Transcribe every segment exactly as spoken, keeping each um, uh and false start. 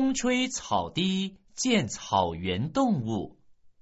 风吹草低见草原动物。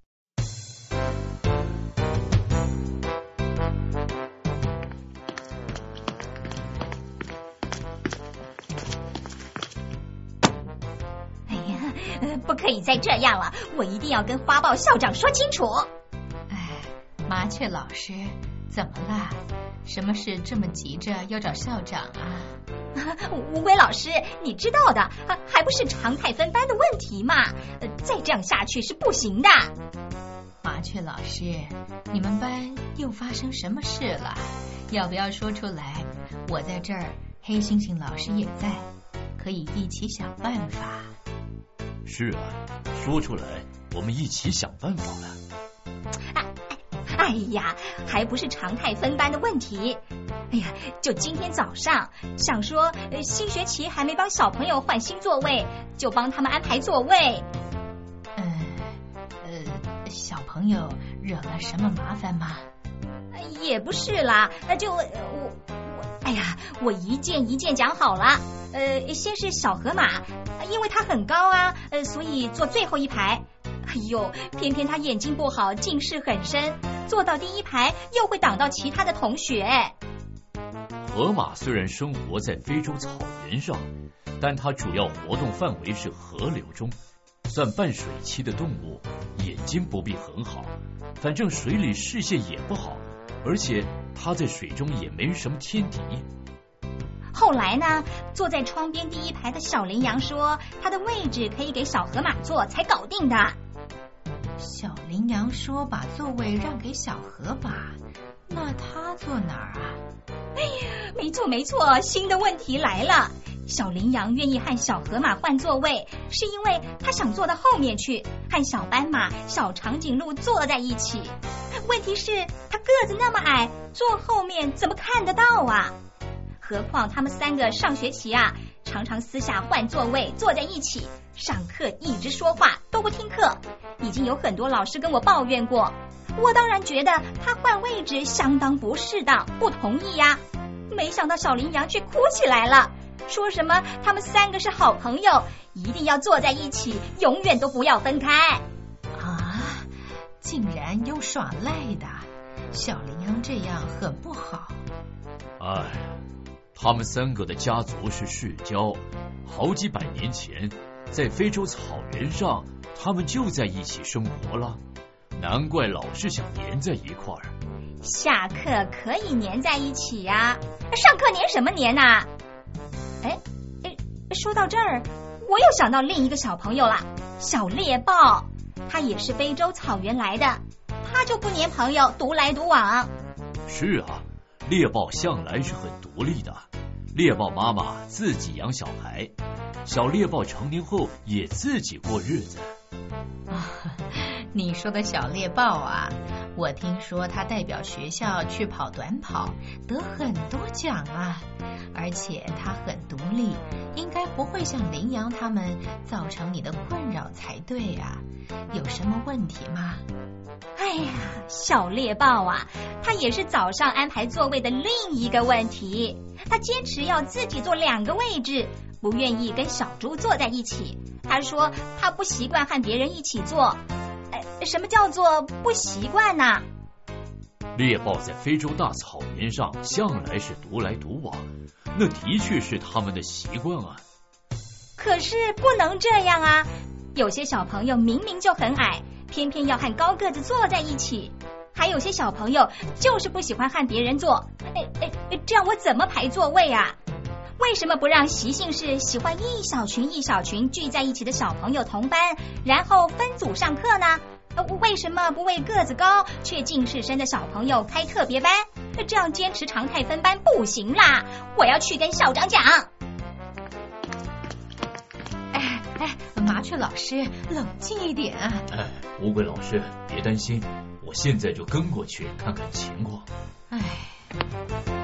哎呀，不可以再这样了，我一定要跟花豹校长说清楚。 哎，麻雀老师，怎么了？什么事这么急着要找校长啊？ 乌龟老师，你知道的，还不是常态分班的问题嘛？再这样下去是不行的。 麻雀老师，你们班又发生什么事了？要不要说出来？我在这儿，黑猩猩老师也在，可以一起想办法。 是啊，说出来，我们一起想办法了。 哎哎呀，还不是常态分班的问题。哎呀，就今天早上想说，呃，新学期还没帮小朋友换新座位，就帮他们安排座位。 嗯，呃，小朋友惹了什么麻烦吗？ 也不是啦，就我我，哎呀，我一件一件讲好了。呃，先是小河马，因为他很高啊，呃，所以坐最后一排。哎呦，偏偏他眼睛不好，近视很深，坐到第一排又会挡到其他的同学。 河马虽然生活在非洲草原上，但它主要活动范围是河流中，算半水栖的动物，眼睛不必很好，反正水里视线也不好，而且它在水中也没什么天敌。 后来呢，坐在窗边第一排的小羚羊说，他的位置可以给小河马坐，才搞定的。 小羚羊说把座位让给小河马，那他坐哪儿啊？ 哎呀，没错没错，新的问题来了。小羚羊愿意和小河马换座位，是因为他想坐到后面去，和小斑马、小长颈鹿坐在一起。问题是，他个子那么矮，坐后面怎么看得到啊？何况他们三个上学期啊，常常私下换座位坐在一起，上课一直说话都不听课，已经有很多老师跟我抱怨过。我当然觉得他换位置相当不适当，不同意呀。没想到小羚羊却哭起来了，说什么他们三个是好朋友，一定要坐在一起，永远都不要分开。 啊，竟然有耍赖的，小羚羊这样很不好。 哎，他们三个的家族是世交，好几百年前在非洲草原上，他们就在一起生活了，难怪老是想黏在一块儿。 下课可以黏在一起呀、啊，上课黏什么黏啊？哎哎，说到这儿，我又想到另一个小朋友了，小猎豹，他也是非洲草原来的，他就不黏朋友，独来独往。 是啊，猎豹向来是很独立的，猎豹妈妈自己养小孩，小猎豹成年后也自己过日子。 啊，你说的小猎豹啊，我听说他代表学校去跑短跑，得很多奖啊，而且他很独立，应该不会像羚羊他们造成你的困扰才对啊，有什么问题吗？ 哎呀，小猎豹啊，他也是早上安排座位的另一个问题，他坚持要自己坐两个位置，不愿意跟小猪坐在一起。他说他不习惯和别人一起坐。哎，什么叫做不习惯呢？ 猎豹在非洲大草原上向来是独来独往，那的确是他们的习惯啊。 可是不能这样啊，有些小朋友明明就很矮，偏偏要和高个子坐在一起，还有些小朋友就是不喜欢和别人坐。哎哎，这样我怎么排座位啊？为什么不让习性是喜欢一小群一小群聚在一起的小朋友同班，然后分组上课呢？为什么不为个子高却近视深的小朋友开特别班？这样坚持常态分班不行啦！我要去跟校长讲。 哎哎，麻雀老师，冷静一点啊！ 哎，乌龟老师，别担心，我现在就跟过去看看情况。 哎。